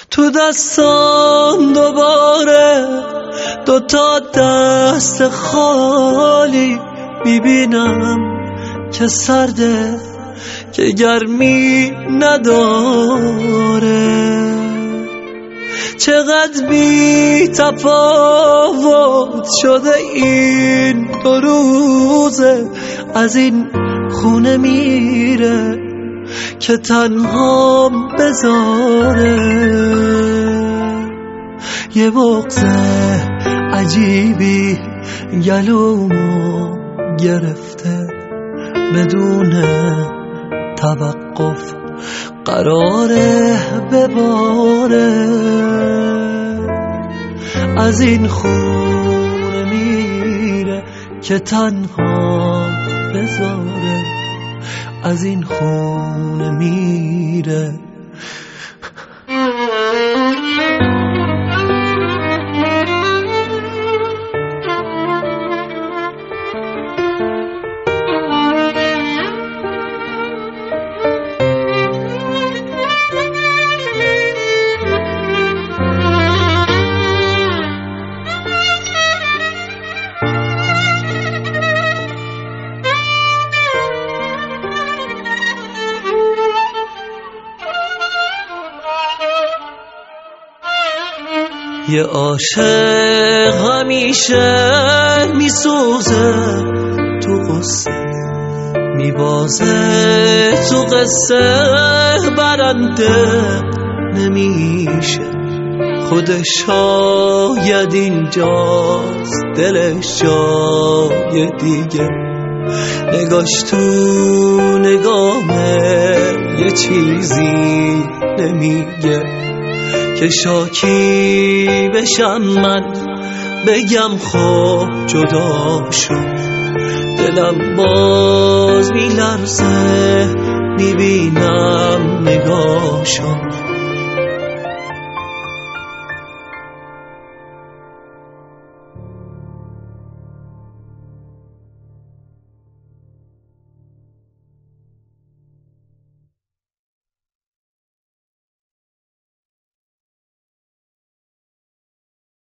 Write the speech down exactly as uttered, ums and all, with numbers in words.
تو دستان دوباره دوتا دست خالی میبینم که سرده که گرمی نداره. چقدر بی تفاوت شده این دو روزه، از این خونه میره که تنها بذاره. یه بغضه عجیبی گلومو گرفته، بدون توقف قراره بباره. از این خونه میره که تنها بذاره، از این خونه میره. یه عاشق همیشه میسوزه تو قصه، میبازه تو قصه، برنده نمیشه. خودش شاید اینجاست، دلش جای دیگه. نگاش تو نگامه یه چیزی نمیگه که شاکی بشم من، بگم خب جدا شد. دلم باز میلرزه میبینم نگاشو،